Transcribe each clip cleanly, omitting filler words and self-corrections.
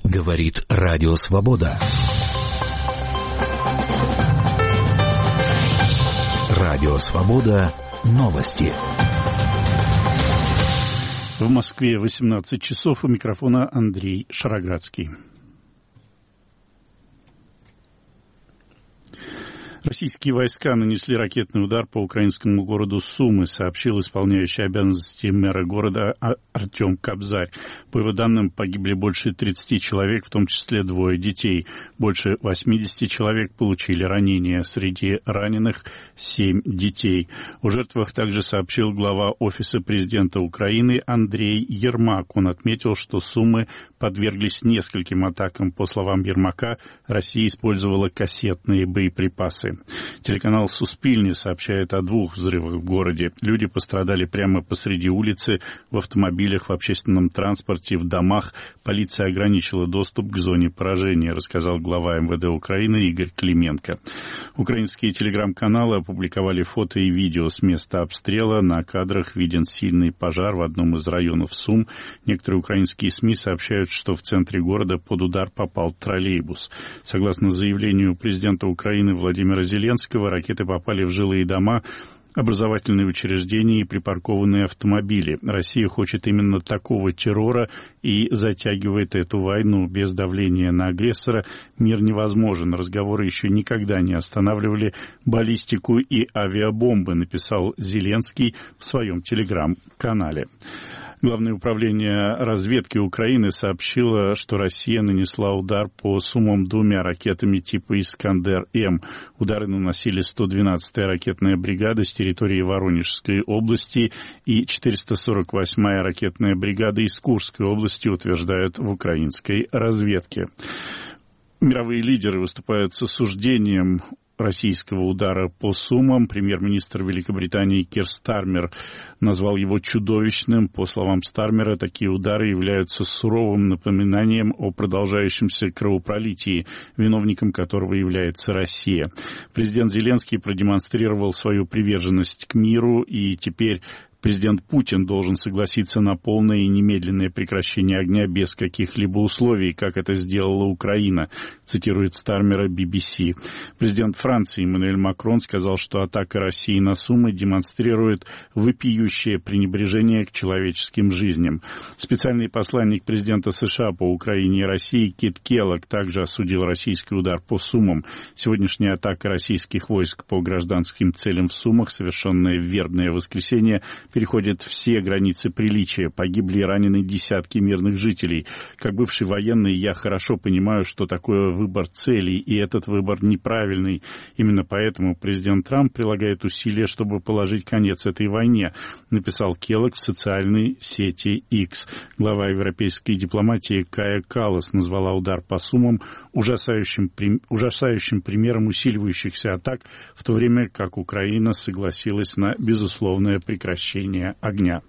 Говорит Радио Свобода. Радио Свобода. Новости. В Москве 18 часов. У микрофона Андрей Шароградский. Российские войска нанесли ракетный удар по украинскому городу Сумы, сообщил исполняющий обязанности мэра города Артем Кобзарь. По его данным, погибли больше 30 человек, в том числе 2 детей. Больше 80 человек получили ранения. Среди раненых 7 детей. О жертвах также сообщил глава Офиса президента Украины Андрей Ермак. Он отметил, что Сумы подверглись нескольким атакам. По словам Ермака, Россия использовала кассетные боеприпасы. Телеканал «Суспильни» сообщает о 2 взрывах в городе. Люди пострадали прямо посреди улицы, в автомобилях, в общественном транспорте, в домах. Полиция ограничила доступ к зоне поражения, рассказал глава МВД Украины Игорь Клименко. Украинские телеграм-каналы опубликовали фото и видео с места обстрела. На кадрах виден сильный пожар в одном из районов Сум. Некоторые украинские СМИ сообщают, что в центре города под удар попал троллейбус. Согласно заявлению президента Украины Владимира Зеленского, ракеты попали в жилые дома, образовательные учреждения и припаркованные автомобили. Россия хочет именно такого террора и затягивает эту войну. Без давления на агрессора мир невозможен. Разговоры еще никогда не останавливали баллистику и авиабомбы, написал Зеленский в своем телеграм-канале. Главное управление разведки Украины сообщило, что Россия нанесла удар по Сумам 2 ракетами типа «Искандер-М». Удары наносили 112-я ракетная бригада с территории Воронежской области и 448-я ракетная бригада из Курской области, утверждают в украинской разведке. Мировые лидеры выступают с осуждением российского удара по Сумам. Премьер-министр Великобритании Кир Стармер назвал его чудовищным. По словам Стармера, такие удары являются суровым напоминанием о продолжающемся кровопролитии, виновником которого является Россия. Президент Зеленский продемонстрировал свою приверженность к миру, и теперь президент Путин должен согласиться на полное и немедленное прекращение огня без каких-либо условий, как это сделала Украина, цитирует Стармера BBC. Президент Франции Эммануэль Макрон сказал, что атака России на Сумы демонстрирует вопиющее пренебрежение к человеческим жизням. Специальный посланник президента США по Украине и России Кит Келлог также осудил российский удар по Сумам. Сегодняшняя атака российских войск по гражданским целям в Сумах, совершенная в вербное воскресенье, переходит все границы приличия. Погибли и ранены десятки мирных жителей. Как бывший военный, я хорошо понимаю, что такое выбор целей, и этот выбор неправильный. Именно поэтому президент Трамп прилагает усилия, чтобы положить конец этой войне, написал Келлог в социальной сети X. Глава европейской дипломатии Кая Каллас назвала удар по Сумам ужасающим примером усиливающихся атак, в то время как Украина согласилась на безусловное прекращение огня.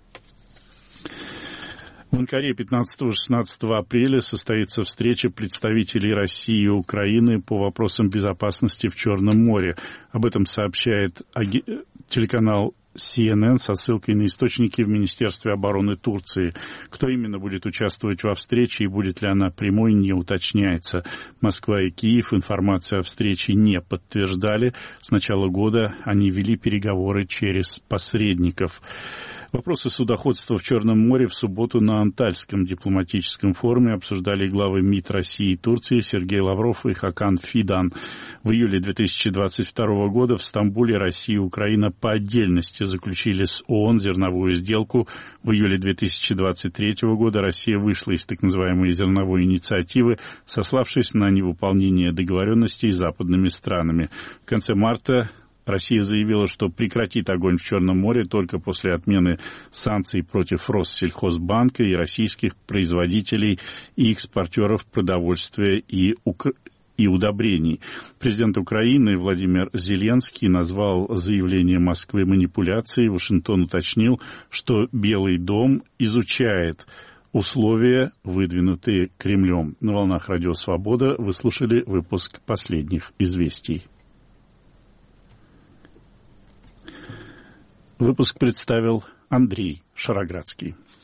В Анкаре 15-16 апреля состоится встреча представителей России и Украины по вопросам безопасности в Черном море. Об этом сообщает телеканал CNN со ссылкой на источники в Министерстве обороны Турции. Кто именно будет участвовать во встрече и будет ли она прямой, не уточняется. Москва и Киев информацию о встрече не подтверждали. С начала года они вели переговоры через посредников. Вопросы судоходства в Черном море в субботу на Антальском дипломатическом форуме обсуждали главы МИД России и Турции Сергей Лавров и Хакан Фидан. В июле 2022 года в Стамбуле Россия и Украина по отдельности заключили с ООН зерновую сделку. В июле 2023 года Россия вышла из так называемой зерновой инициативы, сославшись на невыполнение договоренностей с западными странами. В конце марта Россия заявила, что прекратит огонь в Черном море только после отмены санкций против Россельхозбанка и российских производителей и экспортеров продовольствия и удобрений. Президент Украины Владимир Зеленский назвал заявление Москвы манипуляцией. Вашингтон уточнил, что Белый дом изучает условия, выдвинутые Кремлем. На волнах Радио Свобода вы слушали выпуск последних известий. Выпуск представил Андрей Шароградский.